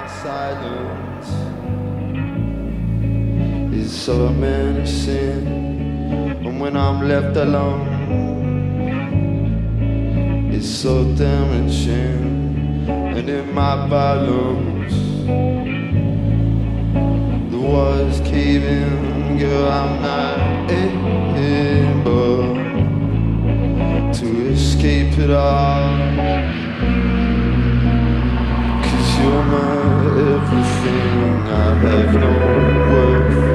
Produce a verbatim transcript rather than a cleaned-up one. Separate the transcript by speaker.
Speaker 1: silence is so menacing, and when I'm left alone, it's so damaging. And in my balloons, the walls caving, girl, I'm not able to escape it all. You're my everything, I have no worth.